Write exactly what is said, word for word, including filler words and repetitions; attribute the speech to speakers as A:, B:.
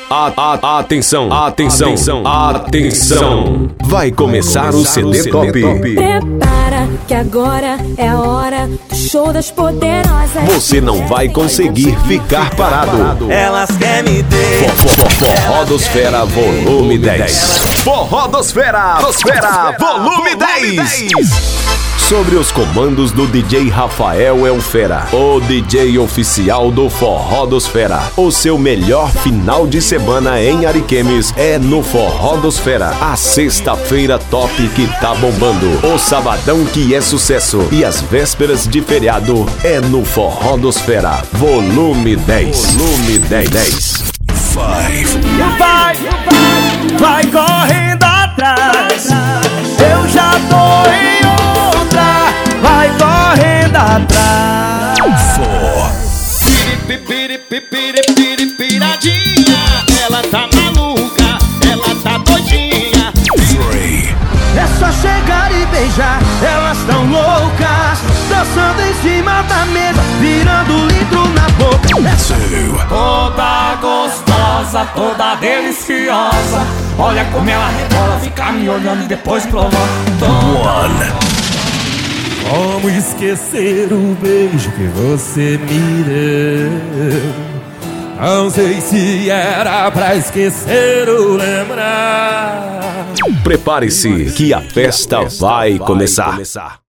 A: A, a, atenção, atenção, atenção, atenção. Vai começar o C D Top.
B: Prepara que agora é a hora do show das poderosas.
A: Você não vai conseguir ficar parado.
C: Elas querem me ter.
A: Forrodosfera Volume dez. Forrodosfera Volume dez. Sobre os comandos do D J Rafael Elfera, o D J oficial do Forrodosfera. O seu melhor final de semana em Ariquemes é no Forrodosfera. A sexta-feira top que tá bombando, o sabadão que é sucesso e as vésperas de feriado é no Forrodosfera Volume dez. Volume dez.
C: Five. Vai, vai, vai correndo atrás. Eu já tô em outra. Vai correndo atrás.
A: Four.
D: Piri, piri, piri, piri, piradinha. Ela tá maluca, ela tá doidinha.
A: Three.
C: É só chegar e beijar. Elas tão loucas, dançando em cima da mesa, virando litro na boca.
A: Two.
E: Toda gostosa, toda deliciosa. Olha como ela rebola, fica me olhando e depois prova.
A: One.
E: Como esquecer o beijo que você me deu? Não sei se era pra esquecer ou lembrar.
A: Prepare-se que a festa vai começar.